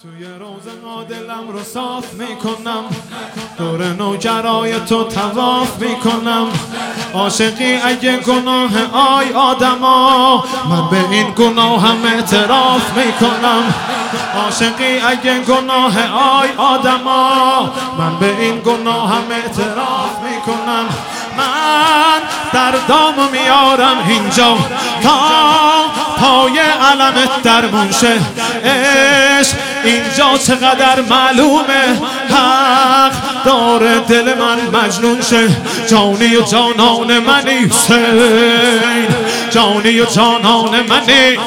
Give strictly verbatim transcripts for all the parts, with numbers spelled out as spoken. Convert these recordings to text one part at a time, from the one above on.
توی روزه ها دلم رو صاف میکنم، دور نوجرای تو طواف میکنم. عاشقی اگه گناه آی آدما، من به این گناهم اعتراف میکنم. عاشقی اگه گناه آی آدما، من به این گناهم اعتراف میکنم. من در دام میارم اینجا تا پای علمت درمون شه. عشق اینجا چقدر معلومه، حق داره دل من مجنون شه. جانی و جانان منی حسین، جانی و جانان منی،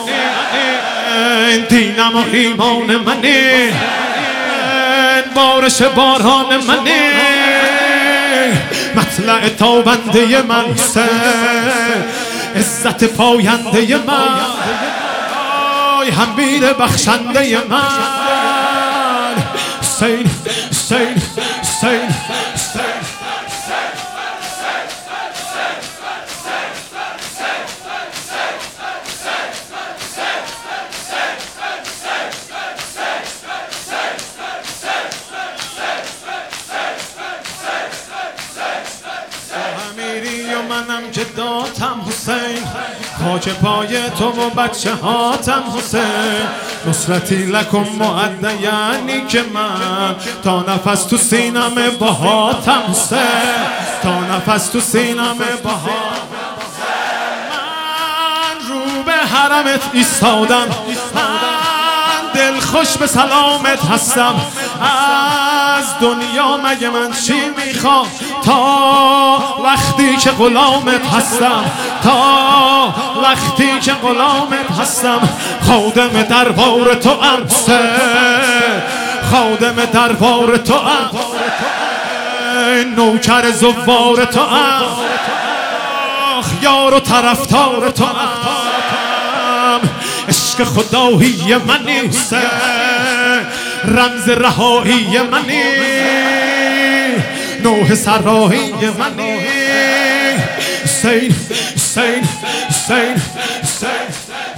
دینم و ایمان منی، بارش باران منی، مطلع تابنده من حسین، عزت پاینده من، امیر بخشنده من حسین، حسین، حسین، حسین. منم که داتم حسین، خاک پای تو و بچه هاتم حسین. نصرتی لکم معده یعنی که من تا نفس تو سینم باهاتم حسین، تا نفس تو سینم باهاتم. من رو به حرمت ایستادم، من دل خوش به سلامت هستم. از دنیا مگه من چی میخوام تا وقتی که غلامت هستم، تا وقتی که غلامت هستم. خادم دربار تو ام، خادم دربار تو ام، نوکر زوار تو ام، یار و طرفدار تو ام. عشق خدایی منی، رمز رهایی منی، نوح سرایی منی. حسین، حسین، حسین، حسین.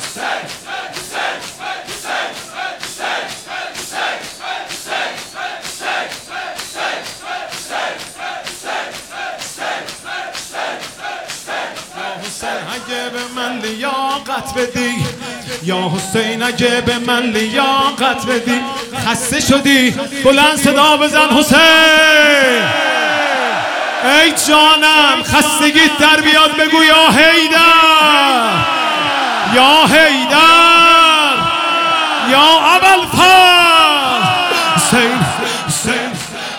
اگه به من لیاقت بدی، یا حسین اگه به من لیاقت بدی. خسته شدی بلند صدا بزن حسین. ای جانم خستگیت در بیاد بگو یا حیدر، یا حیدر، یا ابوالفضل. حسین، حسین،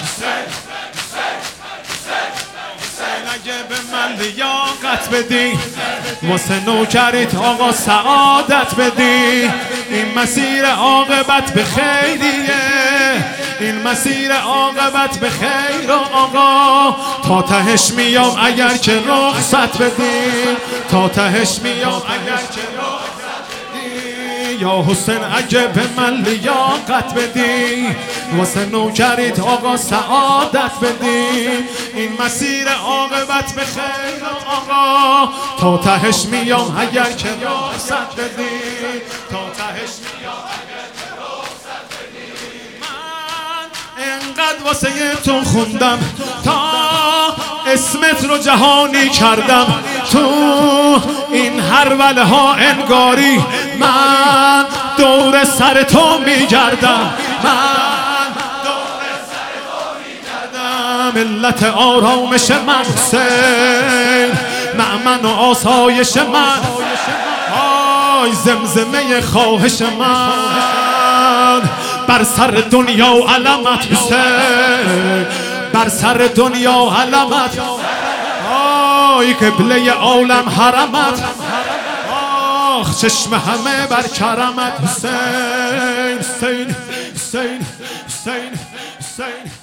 اگه به من لیاقت بدی، واسه نوکریت آقا سعادت بدی. این مسیر عاقبت به خیریه، این مسیر عاقبت به خیر و آقا. تا تهش میام اگر که رخصت بدی، تا تهش میام اگر که رخصت بدی. یا حسین اگه به من لیاقت بدی، واسه نوکریت آقا سعادت بدی. این مسیر عاقبت به خیر و آقا. تا تهش میام اگر که رخصت بدی، تا تهش میام اگر که رخصت بدی. من انقدر واسه تو خوندم تا اسمت رو جهانی کردم. تو این هروله ها انگاری من دور سر تو میگردم، من دور سر تو میگردم. ملت آرامش من حسین، مأمن و آسایش من، آی زمزمه خواهش من. بر سر دنیا و علمت حسین، بر سر دنیا و علمت، آی قبله عالم حرمت، آخ چشم همه بر کرمت حسین، حسین، حسین، حسین، حسین.